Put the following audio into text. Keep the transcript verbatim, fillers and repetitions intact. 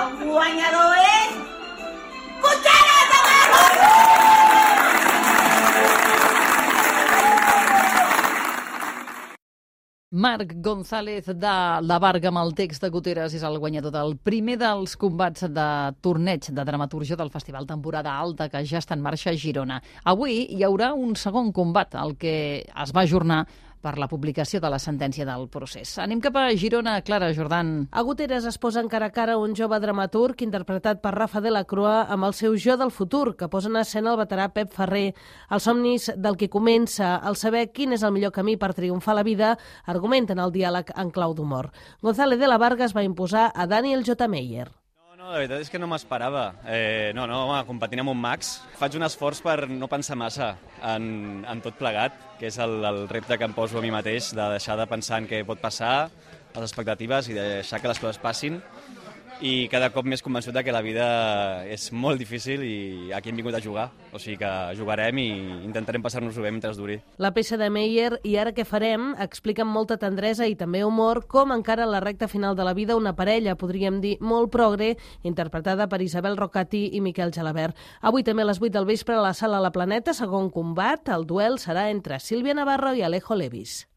guanyador és... Cotxeres de Marro! Marc González de la Varga amb el text de Guteres és el guanyador del primer dels combats de torneig de dramaturgia del Festival Temporada Alta que ja està en marxa a Girona. Avui hi haurà un segon combat, el que es va ajornar per la publicació de la sentència del procés. Anem cap a Girona, Clara Jordan. A Guteres es posa encara a cara un jove dramaturg interpretat per Rafa de la Crua amb el seu jo del futur, que posa en escena el veterà Pep Ferrer. Els somnis del que comença, el saber quin és el millor camí per triomfar a la vida, argumenten el diàleg en clau d'humor. González de la Varga es va imposar a Daniel J. Meyer. No, la veritat és que no m'esperava. Eh, no, no, home, competint amb un Max. Faig un esforç per no pensar massa en, en tot plegat, que és el, el repte que em poso a mi mateix, de deixar de pensar en què pot passar, les expectatives, i de deixar que les coses passin. I cada cop més convençut de que la vida és molt difícil i aquí hem vingut a jugar. O sigui que jugarem i intentarem passar-nos-ho bé mentre es duri. La peça de Meyer, I ara què farem?, explica amb molta tendresa i també humor com encara en la recta final de la vida una parella, podríem dir, molt progre, interpretada per Isabel Rocati i Miquel Gelabert. Avui també a les vuit del vespre a la Sala La Planeta, segon combat, el duel serà entre Sílvia Navarro i Alejo Levis.